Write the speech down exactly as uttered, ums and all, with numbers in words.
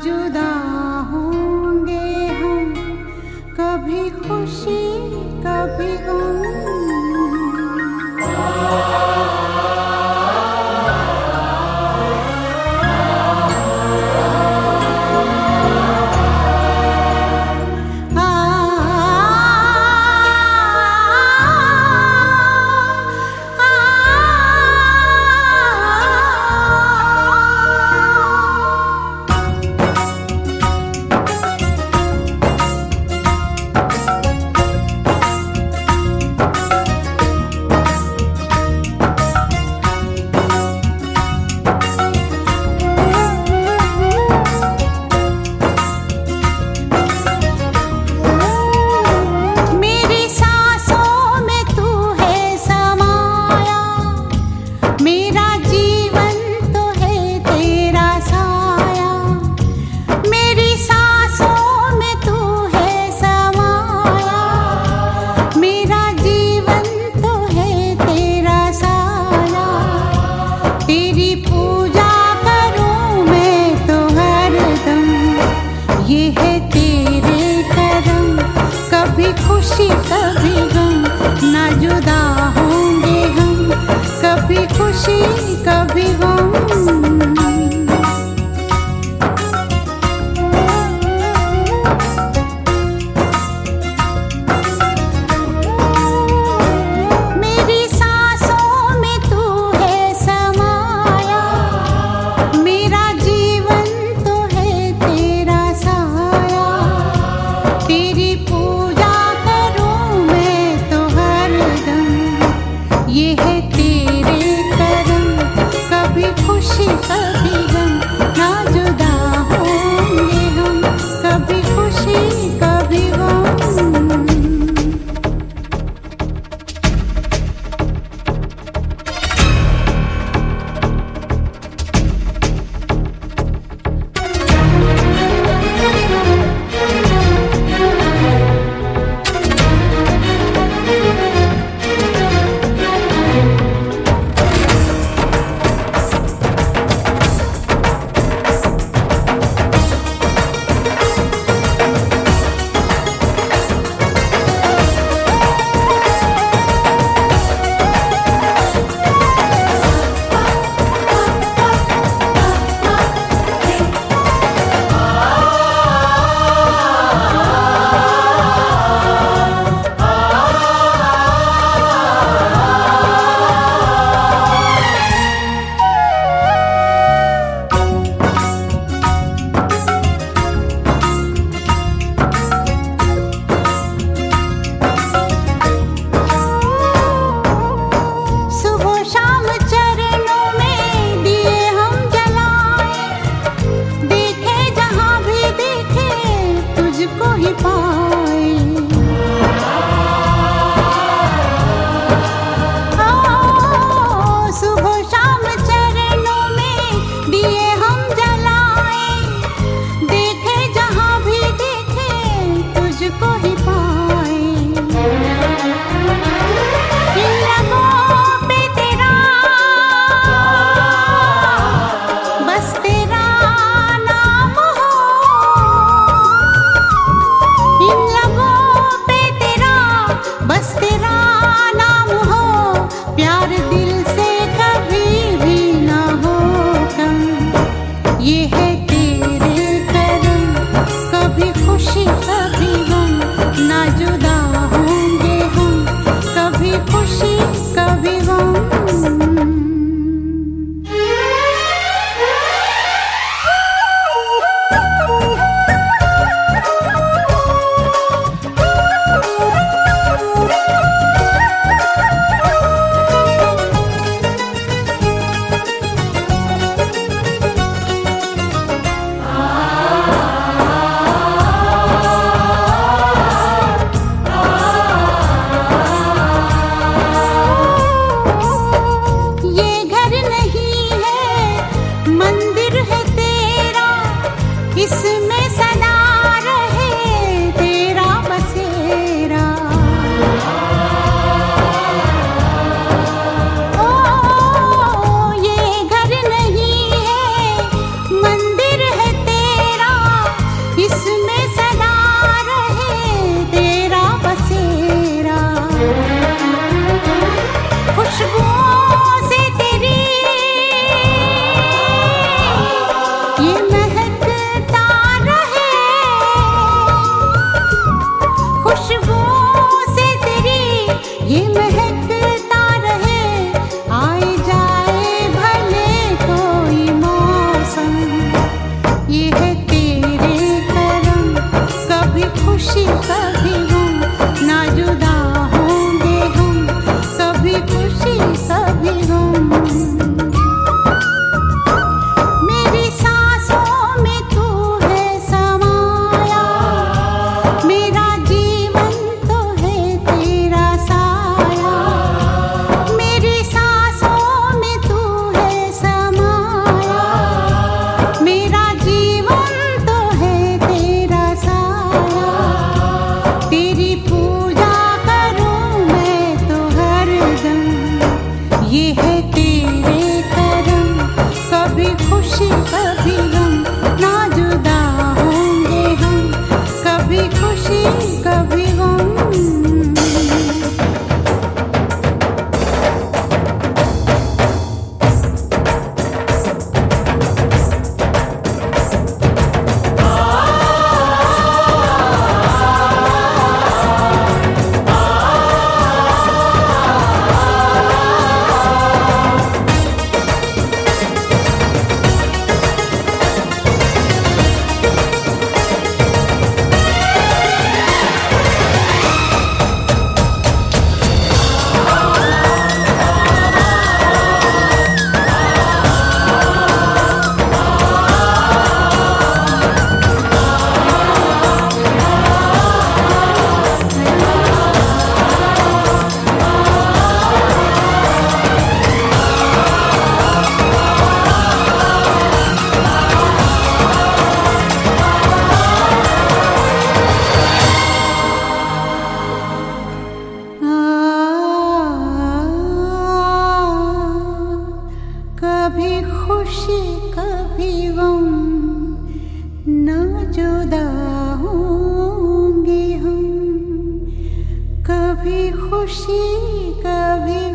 जुदा होंगे हम, कभी खुशी कभी गम। ये है तेरे करम, कभी खुशी कभी गम, ना जुदा होंगे हम, कभी खुशी कभी गम। ये है तेरे करम, कभी खुशी कभी गम, ना जुदा होंगे हम, कभी खुशी कभी गम। ये महकता रहे, आए जाए भले कोई मौसम। ये है तेरे करम, कभी खुशी कभी गम, ना जुदा होंगे हम, कभी खुशी कभी गम। मेरी सांसों में तू है समाया, मेरा जीवन तो है तेरा साया। मेरी सांसों में तू है समाया, मेरा जीवन तो है तेरा साया। तेरी पूजा करूं मैं तो हरदम, ये है तेरे करम, कभी खुशी कभी गम, ना जुदा होंगे हम, कभी खुशी कभी गम। कभी खुशी कभी गम, ना जुदा होंगे हम, कभी खुशी कभी